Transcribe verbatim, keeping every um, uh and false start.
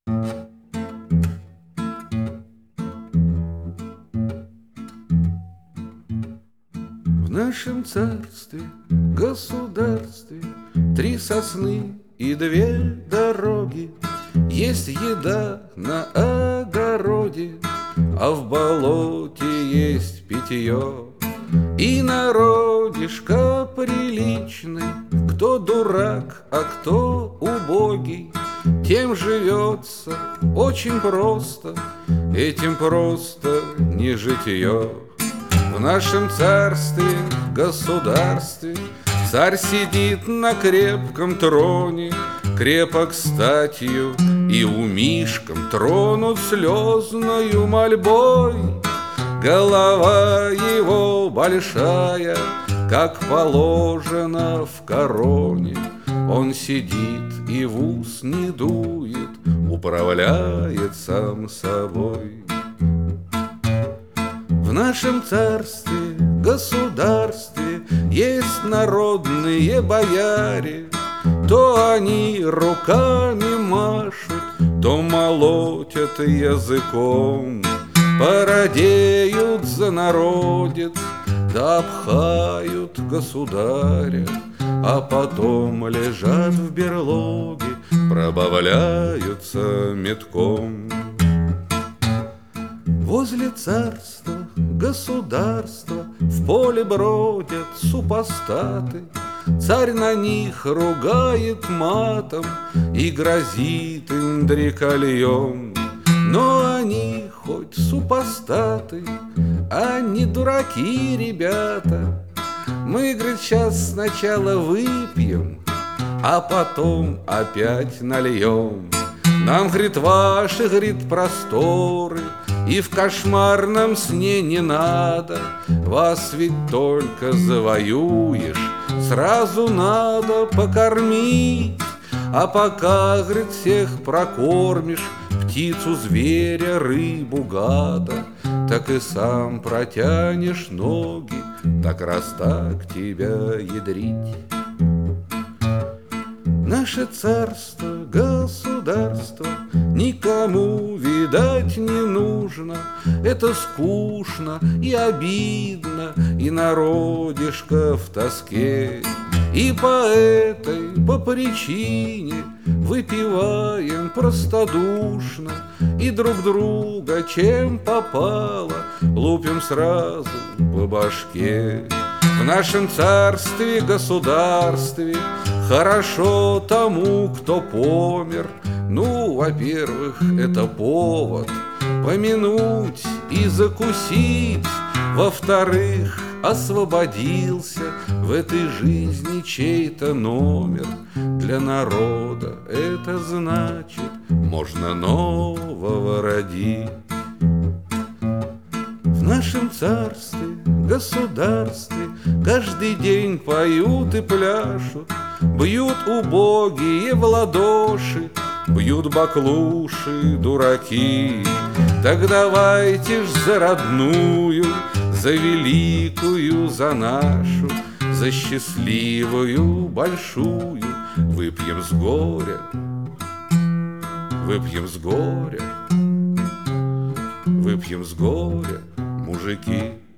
В нашем царстве, государстве три сосны и две дороги. Есть еда на огороде, а в болоте есть питье. И народишко приличный, кто дурак, а кто убогий, тем живется очень просто, этим просто не житье. В нашем царстве, государстве царь сидит на крепком троне, крепок статью и умишком тронут слезною мольбой. Голова его большая, как положено в короне. Он сидит и в ус не дует, управляет сам собой. В нашем царстве, государстве есть народные бояре. То они руками машут, то молотят языком, породеют за народец, да обхают государя, а потом лежат в берлоге, пробавляются метком. Возле царства, государства в поле бродят супостаты. Царь на них ругает матом и грозит им дрекольем. Но они хоть супостаты, а не дураки, ребята. Мы, говорит, сейчас сначала выпьем, а потом опять нальем. Нам, говорит, ваши, говорит, просторы и в кошмарном сне не надо. Вас ведь только завоюешь, сразу надо покормить. А пока, говорит, всех прокормишь, птицу, зверя, рыбу, гада, так и сам протянешь ноги, так раз так тебя ядрить. Наше царство, государство никому, видать, не нужно. Это скучно и обидно, и народишко в тоске. И по этой, по причине выпиваем простодушно, и друг друга чем попало лупим сразу по башке. В нашем царстве, государстве хорошо тому, кто помер. Ну, во-первых, это повод помянуть и закусить. Во-вторых, освободился в этой жизни чей-то номер. Для народа это значит, можно нового родить. В нашем царстве, государстве каждый день поют и пляшут, бьют убогие в ладоши, бьют баклуши дураки. Так давайте ж за родную, за великую, за нашу, за счастливую большую выпьем с горя, выпьем с горя, выпьем с горя, мужики.